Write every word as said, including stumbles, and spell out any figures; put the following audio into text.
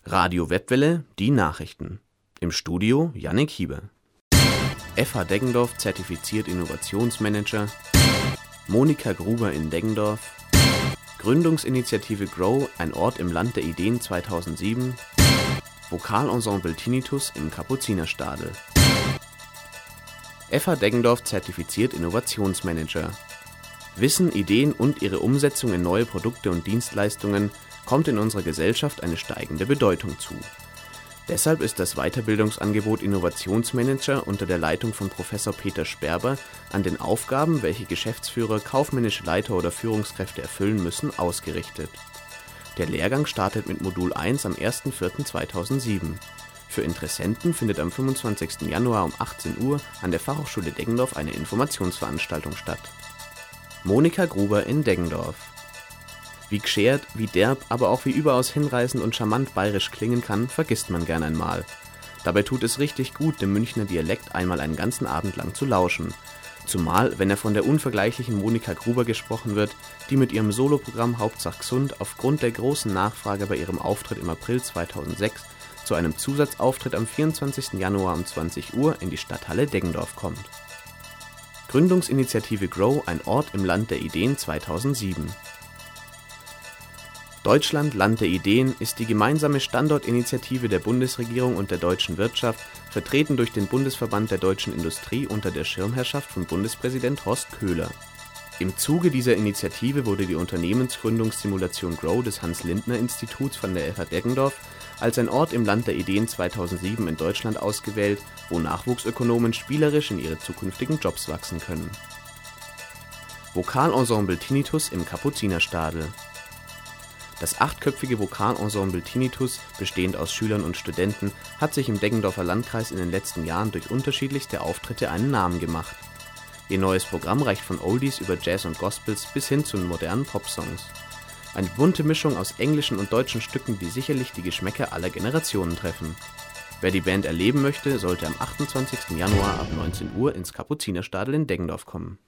Radio Webwelle, die Nachrichten. Im Studio Jannik Hieber. F H Deggendorf zertifiziert Innovationsmanager. Monika Gruber in Deggendorf. Gründungsinitiative Grow, ein Ort im Land der Ideen zweitausendsieben. Vokalensemble Tinnitus im Kapuzinerstadel. F H Deggendorf zertifiziert Innovationsmanager. Wissen, Ideen und ihre Umsetzung in neue Produkte und Dienstleistungen kommt in unserer Gesellschaft eine steigende Bedeutung zu. Deshalb ist das Weiterbildungsangebot Innovationsmanager unter der Leitung von Professor Peter Sperber an den Aufgaben, welche Geschäftsführer, kaufmännische Leiter oder Führungskräfte erfüllen müssen, ausgerichtet. Der Lehrgang startet mit Modul eins am erster vierter zweitausendsieben. Für Interessenten findet am fünfundzwanzigsten Januar um achtzehn Uhr an der Fachhochschule Deggendorf eine Informationsveranstaltung statt. Monika Gruber in Deggendorf. Wie geschert, wie derb, aber auch wie überaus hinreißend und charmant bayerisch klingen kann, vergisst man gern einmal. Dabei tut es richtig gut, dem Münchner Dialekt einmal einen ganzen Abend lang zu lauschen. Zumal, wenn er von der unvergleichlichen Monika Gruber gesprochen wird, die mit ihrem Soloprogramm Hauptsache gesund aufgrund der großen Nachfrage bei ihrem Auftritt im April zweitausendsechs zu einem Zusatzauftritt am vierundzwanzigsten Januar um zwanzig Uhr in die Stadthalle Deggendorf kommt. Gründungsinitiative Grow, ein Ort im Land der Ideen zweitausendsieben. Deutschland Land der Ideen ist die gemeinsame Standortinitiative der Bundesregierung und der deutschen Wirtschaft, vertreten durch den Bundesverband der deutschen Industrie unter der Schirmherrschaft von Bundespräsident Horst Köhler. Im Zuge dieser Initiative wurde die Unternehmensgründungssimulation Grow des Hans-Lindner-Instituts von der F H Deggendorf als ein Ort im Land der Ideen zweitausendsieben in Deutschland ausgewählt, wo Nachwuchsökonomen spielerisch in ihre zukünftigen Jobs wachsen können. Vokalensemble Tinnitus im Kapuzinerstadel. Das achtköpfige Vokalensemble Tinnitus, bestehend aus Schülern und Studenten, hat sich im Deggendorfer Landkreis in den letzten Jahren durch unterschiedlichste Auftritte einen Namen gemacht. Ihr neues Programm reicht von Oldies über Jazz und Gospels bis hin zu modernen Popsongs. Eine bunte Mischung aus englischen und deutschen Stücken, die sicherlich die Geschmäcker aller Generationen treffen. Wer die Band erleben möchte, sollte am achtundzwanzigsten Januar ab neunzehn Uhr ins Kapuzinerstadel in Deggendorf kommen.